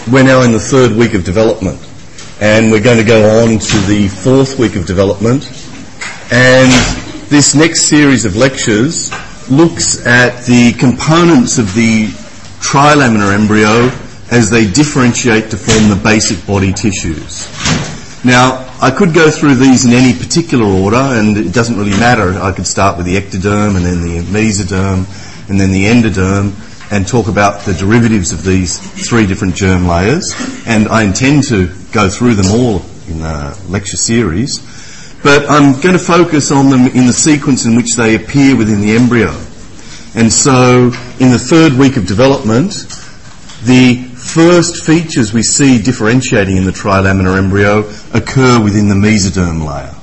we're now in the third week of development, and we're going to go on to the fourth week of development. And this next series of lectures looks at the components of the trilaminar embryo as they differentiate to form the basic body tissues. Now, I could go through these in any particular order, and it doesn't really matter. I could start with the ectoderm, and then the mesoderm, and then the endoderm, and talk about the derivatives of these three different germ layers. And I intend to go through them all in the lecture series. But I'm going to focus on them in the sequence in which they appear within the embryo. And so, in the third week of development, the first features we see differentiating in the trilaminar embryo occur within the mesoderm layer.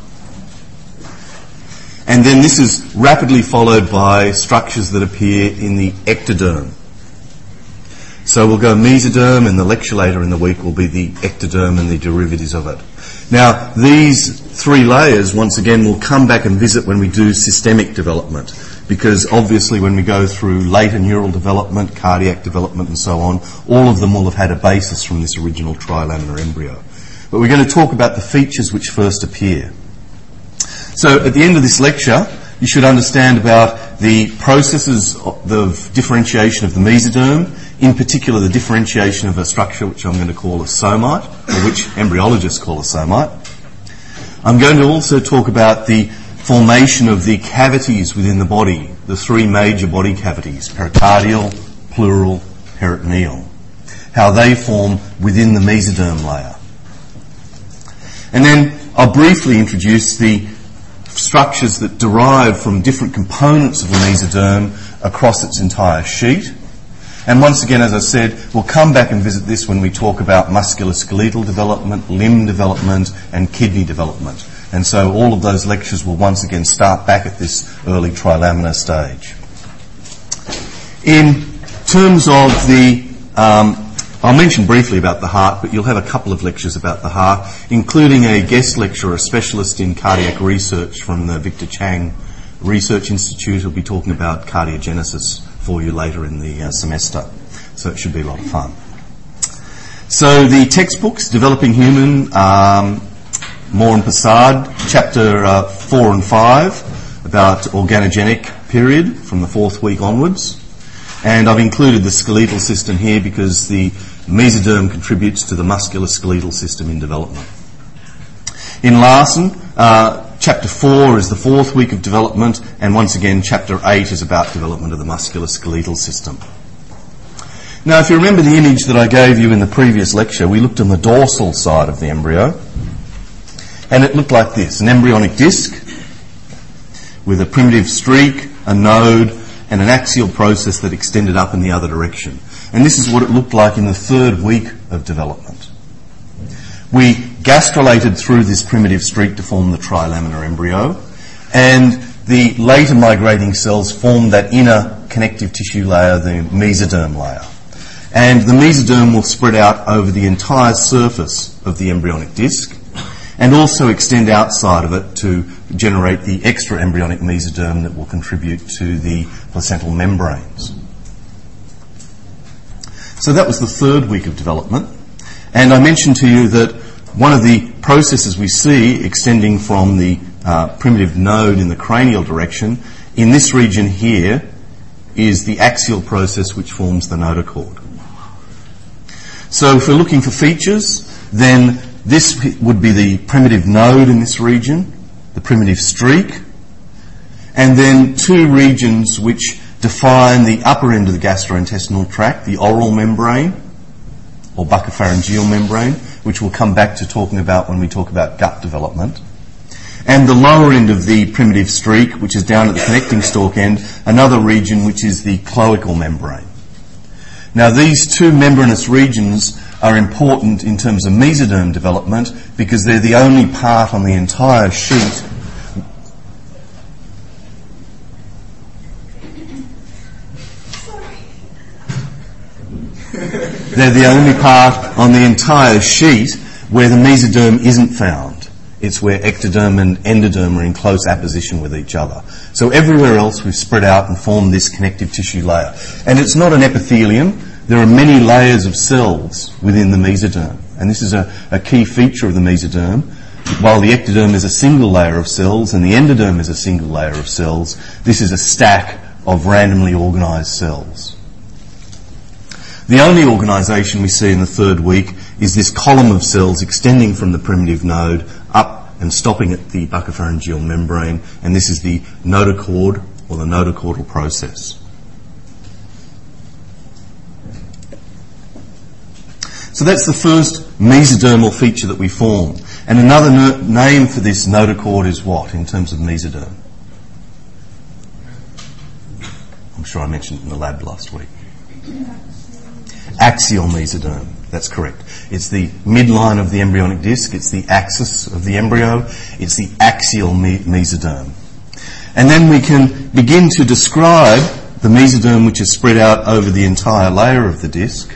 And then this is rapidly followed by structures that appear in the ectoderm. So we'll go mesoderm, and the lecture later in the week will be the ectoderm and the derivatives of it. Now, these three layers, once again, will come back and visit when we do systemic development, because obviously when we go through later neural development, cardiac development and so on, all of them will have had a basis from this original trilaminar embryo. But we're going to talk about the features which first appear. So at the end of this lecture, you should understand about the processes of differentiation of the mesoderm, in particular the differentiation of a structure which I'm going to call a somite, or which embryologists call a somite. I'm going to also talk about the formation of the cavities within the body, the three major body cavities, pericardial, pleural, peritoneal, how they form within the mesoderm layer. And then I'll briefly introduce the structures that derive from different components of the mesoderm across its entire sheet. And once again, as I said, we'll come back and visit this when we talk about musculoskeletal development, limb development, and kidney development. And so all of those lectures will once again start back at this early trilaminar stage. In terms of the, I'll mention briefly about the heart, but you'll have a couple of lectures about the heart, including a guest lecturer, a specialist in cardiac research from the Victor Chang Research Institute, who'll be talking about cardiogenesis for you later in the semester. So it should be a lot of fun. So the textbooks, Developing Human, Moore and Passard, chapter 4 and 5, about organogenic period from the fourth week onwards. And I've included the skeletal system here because the mesoderm contributes to the musculoskeletal system in development. In Larson, chapter 4 is the fourth week of development, and once again, chapter 8 is about development of the musculoskeletal system. Now, if you remember the image that I gave you in the previous lecture, we looked on the dorsal side of the embryo, and it looked like this, an embryonic disc with a primitive streak, a node, and an axial process that extended up in the other direction. And this is what it looked like in the third week of development. We gastrulated through this primitive streak to form the trilaminar embryo, and the later migrating cells formed that inner connective tissue layer, the mesoderm layer. And the mesoderm will spread out over the entire surface of the embryonic disc and also extend outside of it to generate the extra embryonic mesoderm that will contribute to the placental membranes. So that was the third week of development. And I mentioned to you that one of the processes we see extending from the primitive node in the cranial direction in this region here is the axial process which forms the notochord. So if we're looking for features, then this would be the primitive node in this region, the primitive streak, and then two regions which define the upper end of the gastrointestinal tract, the oral membrane, or buccopharyngeal membrane, which we'll come back to talking about when we talk about gut development. And the lower end of the primitive streak, which is down at the connecting stalk end, another region which is the cloacal membrane. Now these two membranous regions are important in terms of mesoderm development because they're the only part on the entire sheet They're the only part on the entire sheet where the mesoderm isn't found. It's where ectoderm and endoderm are in close apposition with each other. So everywhere else we've spread out and formed this connective tissue layer. And it's not an epithelium. there are many layers of cells within the mesoderm, and this is a key feature of the mesoderm. While the ectoderm is a single layer of cells and the endoderm is a single layer of cells, this is a stack of randomly organised cells. The only organisation we see in the third week is this column of cells extending from the primitive node up and stopping at the buccopharyngeal membrane, and this is the notochord or the notochordal process. So that's the first mesodermal feature that we form. And another name for this notochord is what in terms of mesoderm? I'm sure I mentioned it in the lab last week. Axial mesoderm, that's correct. It's the midline of the embryonic disc, it's the axis of the embryo, it's the axial mesoderm. And then we can begin to describe the mesoderm which is spread out over the entire layer of the disc.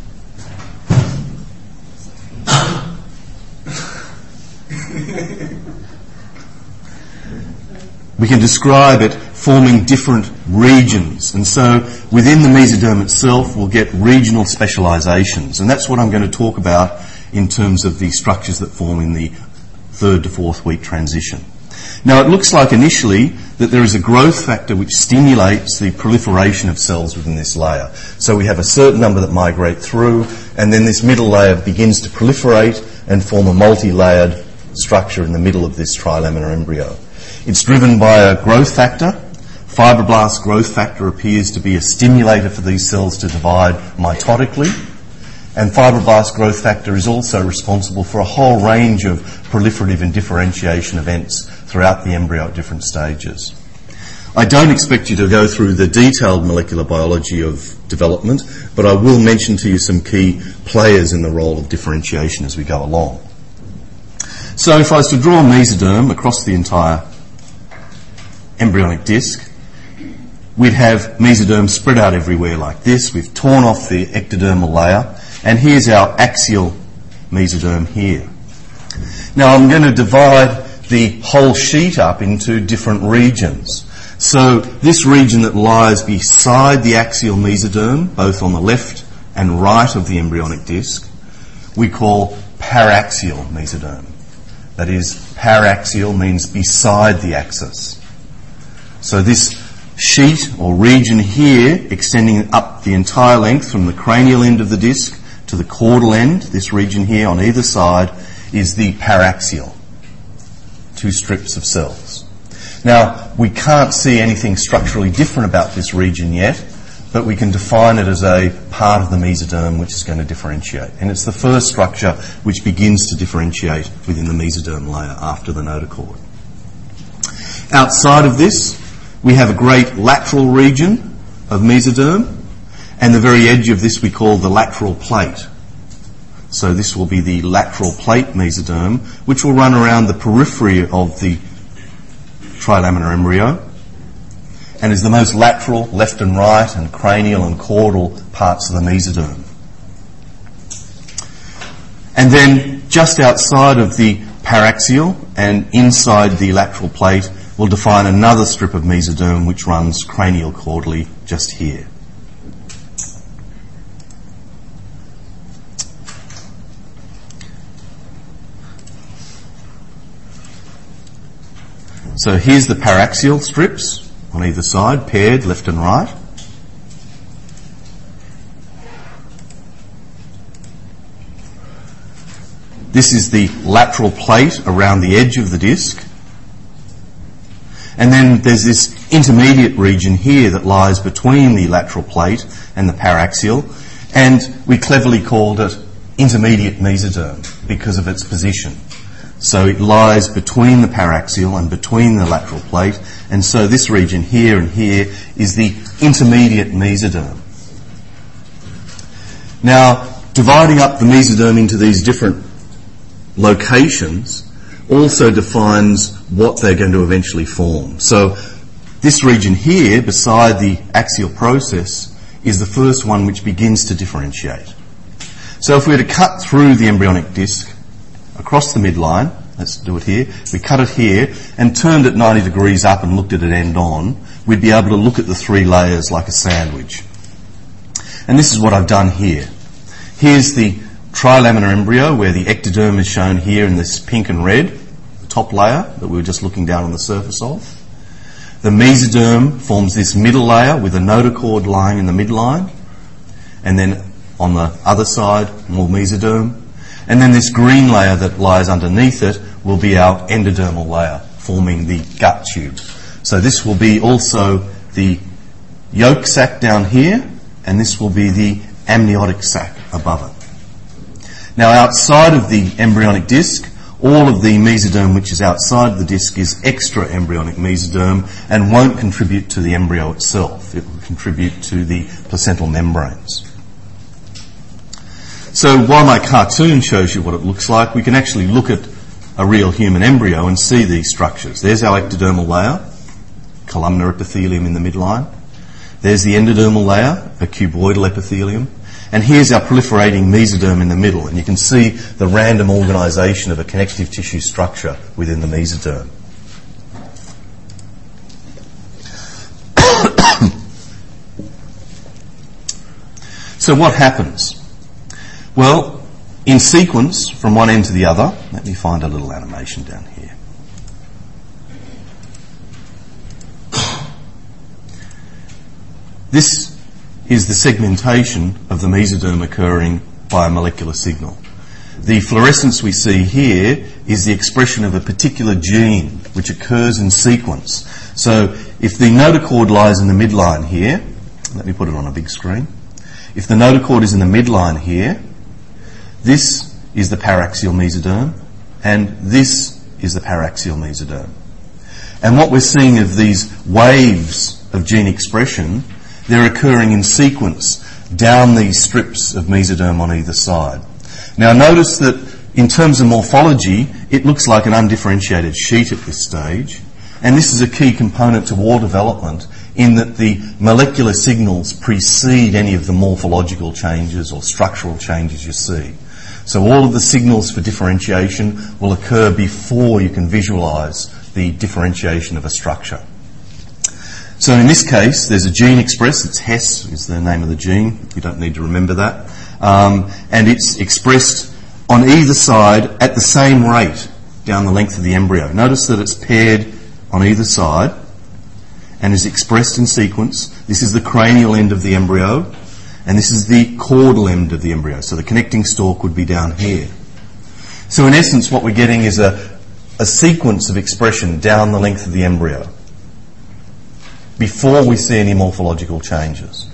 We can describe it forming different regions, and so within the mesoderm itself we'll get regional specialisations, and that's what I'm going to talk about in terms of the structures that form in the third to fourth week transition. Now it looks like initially that there is a growth factor which stimulates the proliferation of cells within this layer. So we have a certain number that migrate through, and then this middle layer begins to proliferate and form a multi-layered structure in the middle of this trilaminar embryo. It's driven by a growth factor. Fibroblast growth factor appears to be a stimulator for these cells to divide mitotically. And fibroblast growth factor is also responsible for a whole range of proliferative and differentiation events throughout the embryo at different stages. I don't expect you to go through the detailed molecular biology of development, but I will mention to you some key players in the role of differentiation as we go along. So if I was to draw a mesoderm across the entire embryonic disc, we'd have mesoderm spread out everywhere like this. We've torn off the ectodermal layer, and here's our axial mesoderm here. Now I'm going to divide the whole sheet up into different regions. So this region that lies beside the axial mesoderm, both on the left and right of the embryonic disc, we call paraxial mesoderm. That is, paraxial means beside the axis. So this sheet or region here, extending up the entire length from the cranial end of the disc to the caudal end, this region here on either side, is the paraxial. Two strips of cells. Now, we can't see anything structurally different about this region yet, but we can define it as a part of the mesoderm which is going to differentiate. And it's the first structure which begins to differentiate within the mesoderm layer after the notochord. Outside of this, we have a great lateral region of mesoderm, and the very edge of this we call the lateral plate. So this will be the lateral plate mesoderm, which will run around the periphery of the trilaminar embryo, and is the most lateral, left and right, and cranial and caudal parts of the mesoderm. And then just outside of the paraxial and inside the lateral plate, we'll define another strip of mesoderm which runs cranial caudally just here. So here's the paraxial strips on either side, paired left and right. This is the lateral plate around the edge of the disc. And then there's this intermediate region here that lies between the lateral plate and the paraxial, and we cleverly called it intermediate mesoderm because of its position. So it lies between the paraxial and between the lateral plate, and so this region here and here is the intermediate mesoderm. Now, dividing up the mesoderm into these different locations also defines what they're going to eventually form. So this region here, beside the axial process, is the first one which begins to differentiate. So if we were to cut through the embryonic disc across the midline, let's do it here, we cut it here and turned it 90 degrees up and looked at it end on, we'd be able to look at the three layers like a sandwich. And this is what I've done here. Here's the trilaminar embryo where the ectoderm is shown here in this pink and red, the top layer that we were just looking down on the surface of. The mesoderm forms this middle layer with a notochord lying in the midline, and then on the other side, more mesoderm. And then this green layer that lies underneath it will be our endodermal layer, forming the gut tube. So this will be also the yolk sac down here, and this will be the amniotic sac above it. Now outside of the embryonic disc, all of the mesoderm which is outside of the disc is extra embryonic mesoderm and won't contribute to the embryo itself. It will contribute to the placental membranes. So while my cartoon shows you what it looks like, we can actually look at a real human embryo and see these structures. There's our ectodermal layer, columnar epithelium in the midline. There's the endodermal layer, a cuboidal epithelium. And here's our proliferating mesoderm in the middle. And you can see the random organisation of a connective tissue structure within the mesoderm. So what happens? Well, in sequence, from one end to the other, let me find a little animation down here. This is the segmentation of the mesoderm occurring by a molecular signal. The fluorescence we see here is the expression of a particular gene which occurs in sequence. So if the notochord lies in the midline here, let me put it on a big screen. If the notochord is in the midline here, this is the paraxial mesoderm, and this is the paraxial mesoderm. And what we're seeing of these waves of gene expression, they're occurring in sequence down these strips of mesoderm on either side. Now notice that in terms of morphology, it looks like an undifferentiated sheet at this stage, and this is a key component to wall development in that the molecular signals precede any of the morphological changes or structural changes you see. So all of the signals for differentiation will occur before you can visualise the differentiation of a structure. So in this case, there's a gene expressed. It's HES is the name of the gene. You don't need to remember that. And it's expressed on either side at the same rate down the length of the embryo. Notice that it's paired on either side and is expressed in sequence. This is the cranial end of the embryo, and this is the caudal end of the embryo. So the connecting stalk would be down here. So in essence, what we're getting is a sequence of expression down the length of the embryo before we see any morphological changes.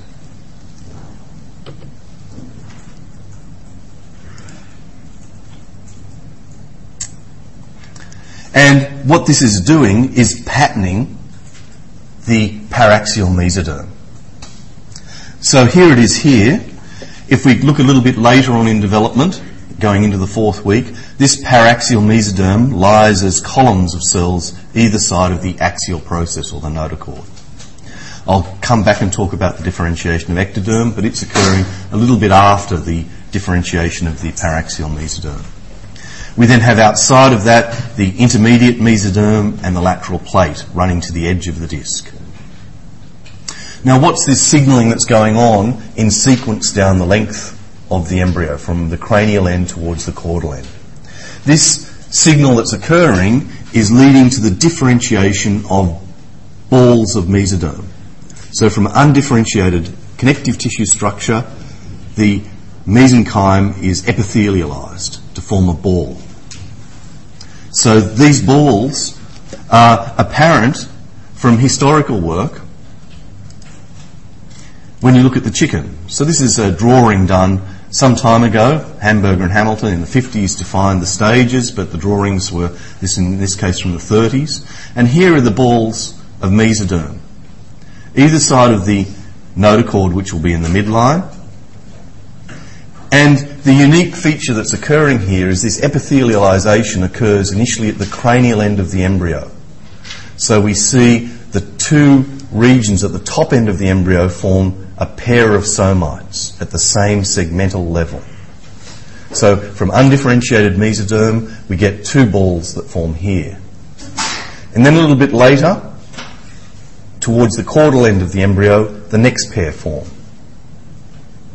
And what this is doing is patterning the paraxial mesoderm. So here it is here. If we look a little bit later on in development, going into the 4th week, this paraxial mesoderm lies as columns of cells either side of the axial process or the notochord. I'll come back and talk about the differentiation of ectoderm, but it's occurring a little bit after the differentiation of the paraxial mesoderm. We then have outside of that the intermediate mesoderm and the lateral plate running to the edge of the disc. Now what's this signalling that's going on in sequence down the length of the embryo from the cranial end towards the caudal end? This signal that's occurring is leading to the differentiation of balls of mesoderm. So from undifferentiated connective tissue structure, the mesenchyme is epithelialized to form a ball. So these balls are apparent from historical work when you look at the chicken. So this is a drawing done some time ago. Hamburger and Hamilton in the 50s defined the stages, but the drawings were, in this case, from the 30s. And here are the balls of mesoderm. Either side of the notochord, which will be in the midline. And the unique feature that's occurring here is this epithelialization occurs initially at the cranial end of the embryo. So we see the two regions at the top end of the embryo form a pair of somites at the same segmental level. So from undifferentiated mesoderm, we get two balls that form here. And then a little bit later, towards the caudal end of the embryo, the next pair form.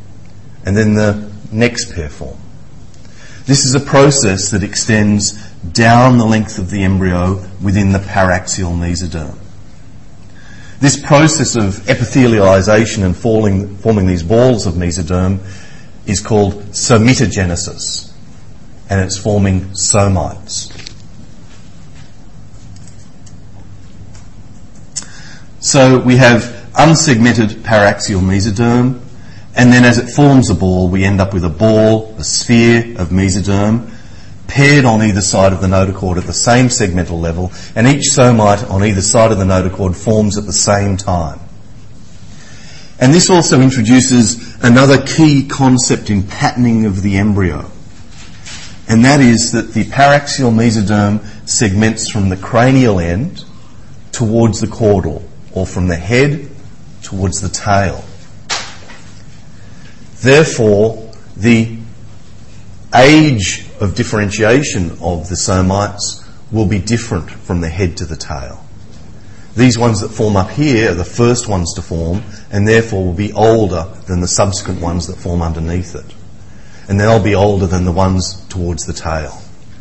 and then the next pair form. This is a process that extends down the length of the embryo within the paraxial mesoderm. This process of epithelialization and forming these balls of mesoderm is called somitogenesis, and it's forming somites. So we have unsegmented paraxial mesoderm, and then as it forms a ball, we end up with a ball, a sphere of mesoderm, paired on either side of the notochord at the same segmental level, and each somite on either side of the notochord forms at the same time. And this also introduces another key concept in patterning of the embryo, and that is that the paraxial mesoderm segments from the cranial end towards the caudal, or from the head towards the tail. Therefore, the age of differentiation of the somites will be different from the head to the tail. These ones that form up here are the first ones to form, and therefore will be older than the subsequent ones that form underneath it. And they'll be older than the ones towards the tail.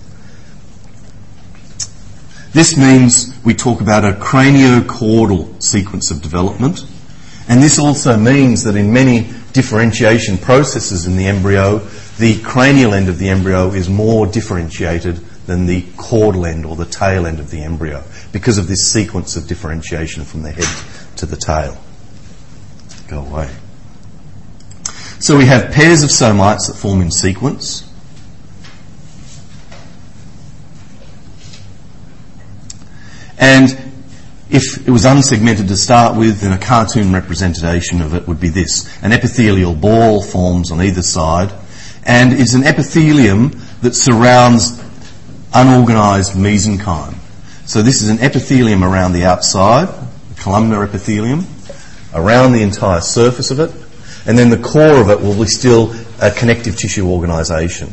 This means we talk about a craniocaudal sequence of development, and this also means that in many differentiation processes in the embryo, the cranial end of the embryo is more differentiated than the caudal end or the tail end of the embryo because of this sequence of differentiation from the head to the tail. Go away. So we have pairs of somites that form in sequence. And if it was unsegmented to start with, then a cartoon representation of it would be this. An epithelial ball forms on either side, and it's an epithelium that surrounds unorganised mesenchyme. So this is an epithelium around the outside, the columnar epithelium, around the entire surface of it, and then the core of it will be still a connective tissue organisation.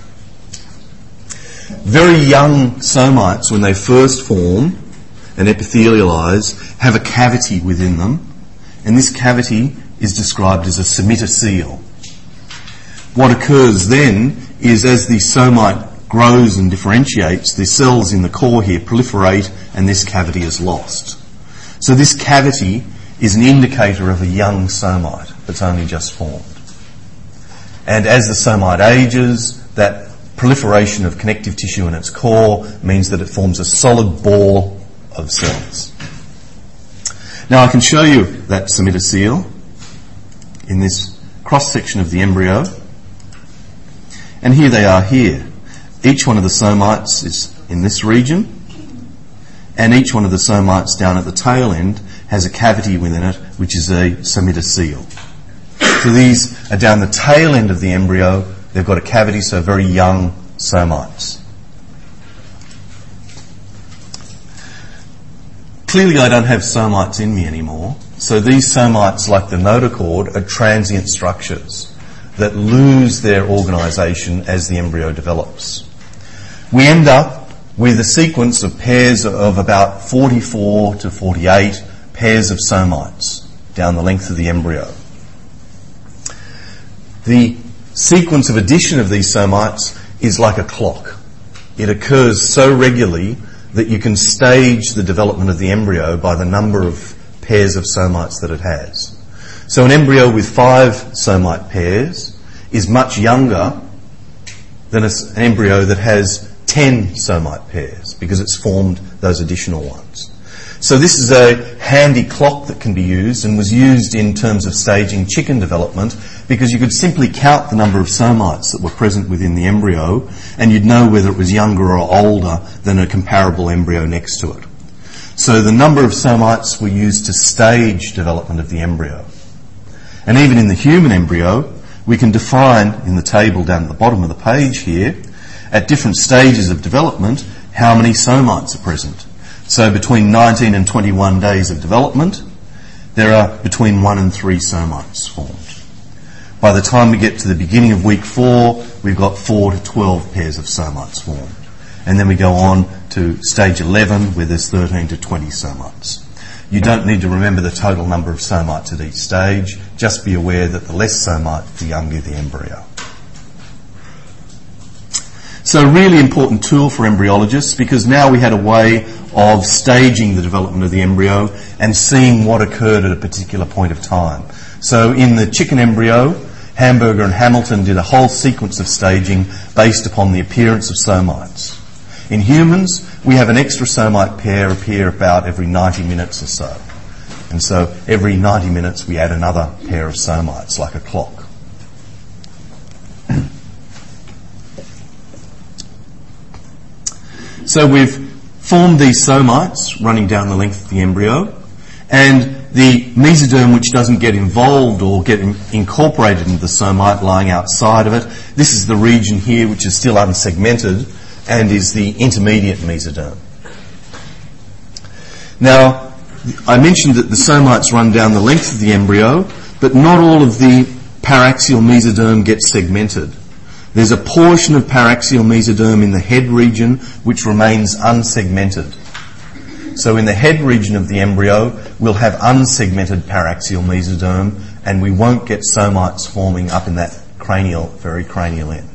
Very young somites, when they first form and epithelialise, have a cavity within them, and this cavity is described as a somitocele. What occurs then is as the somite grows and differentiates, the cells in the core here proliferate and this cavity is lost. So this cavity is an indicator of a young somite that's only just formed. And as the somite ages, that proliferation of connective tissue in its core means that it forms a solid ball of cells. Now I can show you that somitocele in this cross-section of the embryo. And here they are here. Each one of the somites is in this region, and each one of the somites down at the tail end has a cavity within it, which is a somitocele. So these are down the tail end of the embryo. They've got a cavity, so very young somites. Clearly I don't have somites in me anymore, so these somites, like the notochord, are transient structures that lose their organisation as the embryo develops. We end up with a sequence of pairs of about 44 to 48 pairs of somites down the length of the embryo. The sequence of addition of these somites is like a clock. It occurs so regularly that you can stage the development of the embryo by the number of pairs of somites that it has. So an embryo with 5 somite pairs is much younger than an embryo that has 10 somite pairs because it's formed those additional ones. So this is a handy clock that can be used and was used in terms of staging chicken development because you could simply count the number of somites that were present within the embryo and you'd know whether it was younger or older than a comparable embryo next to it. So the number of somites were used to stage development of the embryo. And even in the human embryo, we can define in the table down at the bottom of the page here, at different stages of development, how many somites are present. So between 19 and 21 days of development, there are between 1 and 3 somites formed. By the time we get to the beginning of week 4, we've got 4 to 12 pairs of somites formed. And then we go on to stage 11, where there's 13 to 20 somites. You don't need to remember the total number of somites at each stage. Just be aware that the less somite, the younger the embryo. So a really important tool for embryologists, because now we had a way of staging the development of the embryo and seeing what occurred at a particular point of time. So in the chicken embryo, Hamburger and Hamilton did a whole sequence of staging based upon the appearance of somites. In humans, we have an extra somite pair appear about every 90 minutes or so. And so every 90 minutes we add another pair of somites, like a clock. So we've formed these somites running down the length of the embryo, and the mesoderm, which doesn't get involved or get incorporated into the somite lying outside of it, this is the region here which is still unsegmented and is the intermediate mesoderm. Now, I mentioned that the somites run down the length of the embryo, but not all of the paraxial mesoderm gets segmented. There's a portion of paraxial mesoderm in the head region which remains unsegmented. So in the head region of the embryo, we'll have unsegmented paraxial mesoderm, and we won't get somites forming up in that very cranial end.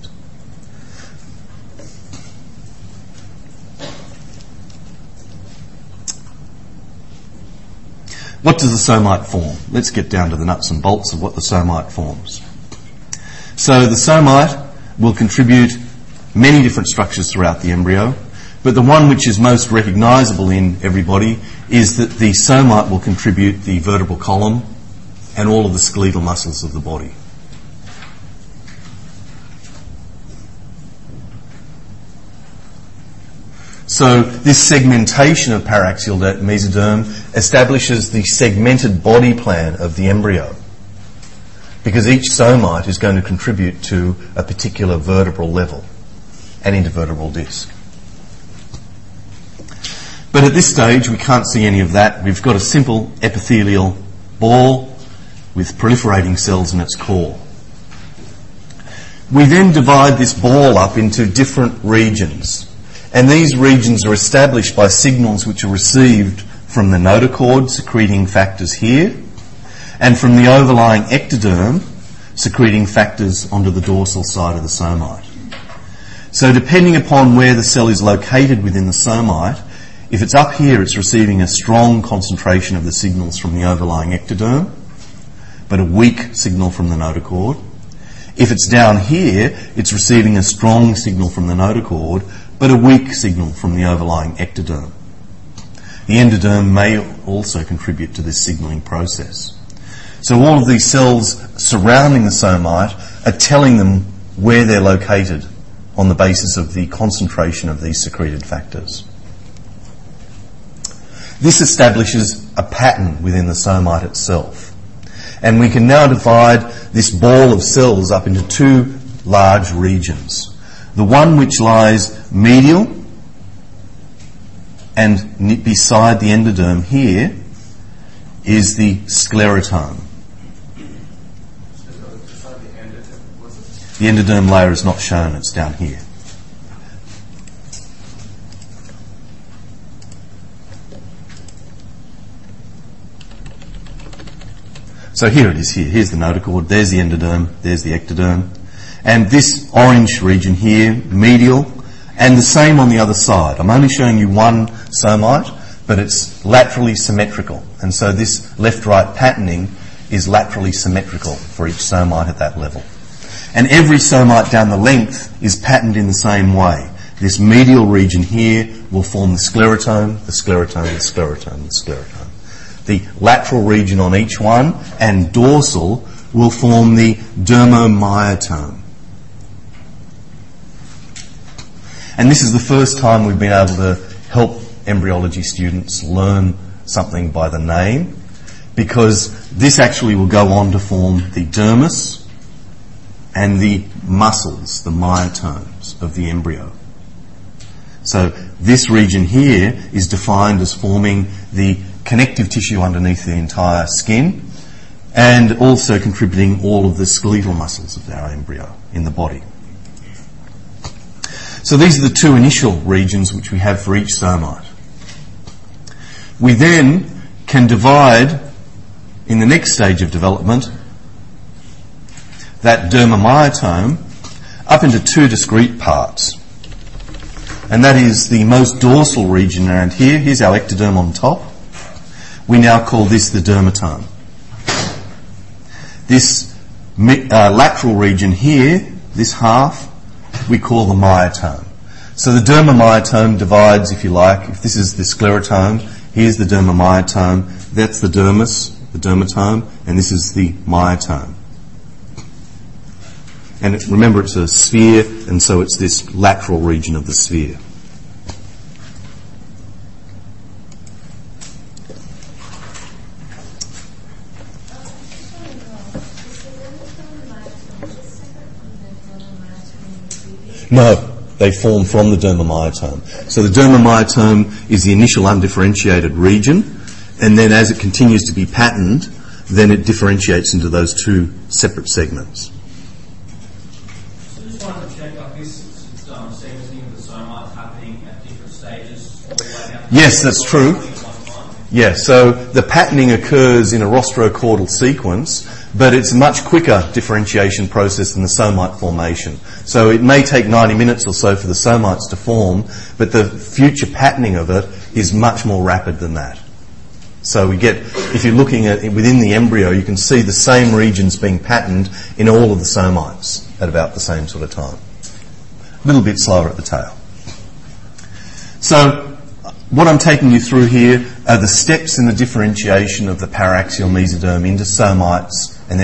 What does the somite form? Let's get down to the nuts and bolts of what the somite forms. So the somite will contribute many different structures throughout the embryo, but the one which is most recognisable in everybody is that the somite will contribute the vertebral column and all of the skeletal muscles of the body. So this segmentation of paraxial mesoderm establishes the segmented body plan of the embryo, because each somite is going to contribute to a particular vertebral level, an intervertebral disc. But at this stage we can't see any of that. We've got a simple epithelial ball with proliferating cells in its core. We then divide this ball up into different regions, and these regions are established by signals which are received from the notochord secreting factors here, and from the overlying ectoderm secreting factors onto the dorsal side of the somite. So depending upon where the cell is located within the somite, if it's up here, it's receiving a strong concentration of the signals from the overlying ectoderm, but a weak signal from the notochord. If it's down here, it's receiving a strong signal from the notochord, but a weak signal from the overlying ectoderm. The endoderm may also contribute to this signalling process. So all of these cells surrounding the somite are telling them where they're located on the basis of the concentration of these secreted factors. This establishes a pattern within the somite itself. And we can now divide this ball of cells up into two large regions. The one which lies medial and beside the endoderm here is the sclerotome. The endoderm layer is not shown, it's down here. So here it is here. Here's the notochord, there's the endoderm, there's the ectoderm. And this orange region here, medial, and the same on the other side. I'm only showing you one somite, but it's laterally symmetrical. And so this left-right patterning is laterally symmetrical for each somite at that level. And every somite down the length is patterned in the same way. This medial region here will form the sclerotome, the sclerotome, the sclerotome, the sclerotome. The lateral region on each one and dorsal will form the dermomyotome. And this is the first time we've been able to help embryology students learn something by the name, because this actually will go on to form the dermis and the muscles, the myotomes of the embryo. So this region here is defined as forming the connective tissue underneath the entire skin, and also contributing all of the skeletal muscles of our embryo in the body. So these are the two initial regions which we have for each somite. We then can divide, in the next stage of development, that dermamyotome up into two discrete parts. And that is the most dorsal region around here. Here's our ectoderm on top. We now call this the dermatome. This lateral region here, this half, we call the myotome. So the dermamyotome divides, if you like, if this is the sclerotome, here's the dermamyotome, that's the dermis, the dermatome, and this is the myotome. And remember, it's a sphere, and so it's this lateral region of the sphere. No, they form from the dermamyotome. So the dermamyotome is the initial undifferentiated region, and then as it continues to be patterned, then it differentiates into those two separate segments. So just wanted to check, like this sequencing of the somites happening at different stages all the way down. Yes, that's true. Yeah, so the patterning occurs in a rostrocaudal sequence, but it's a much quicker differentiation process than the somite formation. So it may take 90 minutes or so for the somites to form, but the future patterning of it is much more rapid than that. So we get, if you're looking at within the embryo, you can see the same regions being patterned in all of the somites at about the same sort of time. A little bit slower at the tail. So what I'm taking you through here are the steps in the differentiation of the paraxial mesoderm into somites